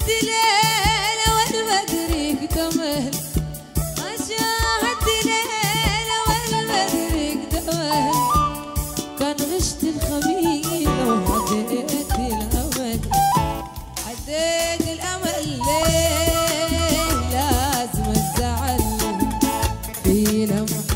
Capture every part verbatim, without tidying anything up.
ليلة والبدر يكتمل ما شاهدت ليلة والبدر يكتمل كان غشت الخميلة وعديت الأمل عديت الأمل ليه لازم الزعل في لمحة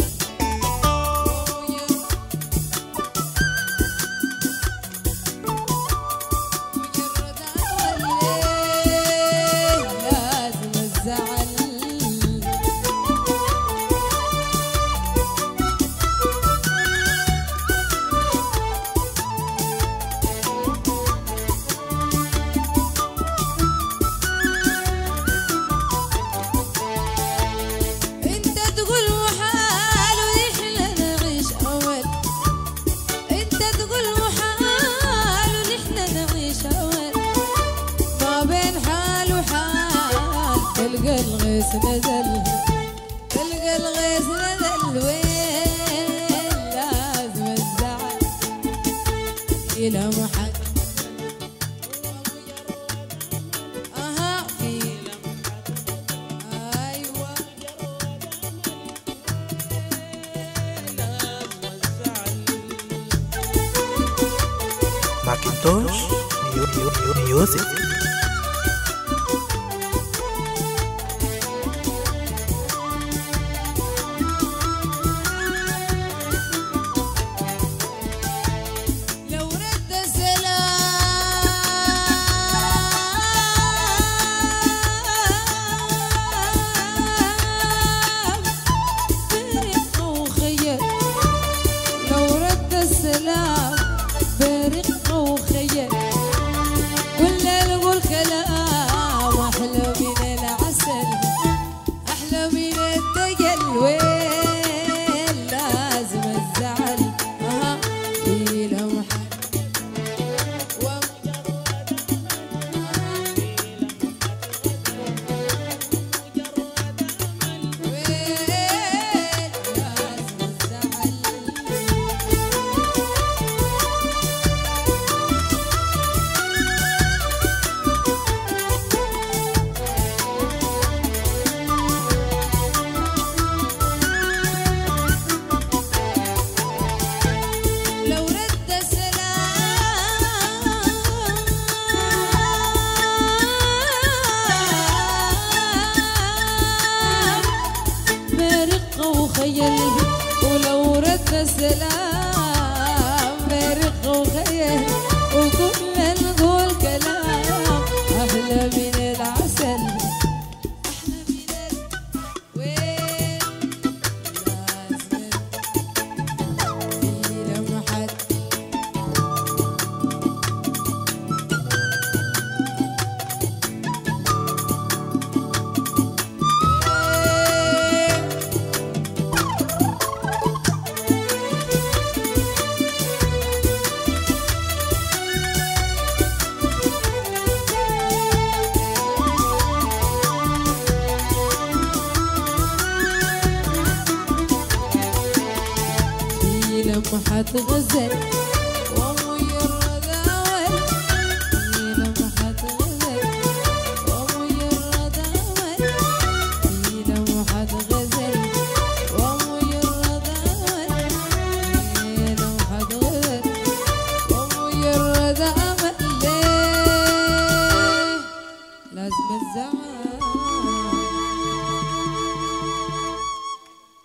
تلقى الغيث نزل تلقى الغيث نزل وين لازم الزعل إلى محك أها في أيوة لازم الزعل ماكنتوش ميوزك. السلام برقة وخيل كل نقول كلام أحلى من العسل أحلى من الدجل وين لازم الزعل أها في لمحة وخيل ولو رد السلام برق وخيل وكل نقول كلام أحلى من العسل أحلى من وين لازم في لمحة لمحة غزل وأمي الرذاول في لمحة غزل وأمي الرذاول في لمحة غزل وأمي الرذاول في لمحة غزل وأمي الرذاول ليه لازم الزعل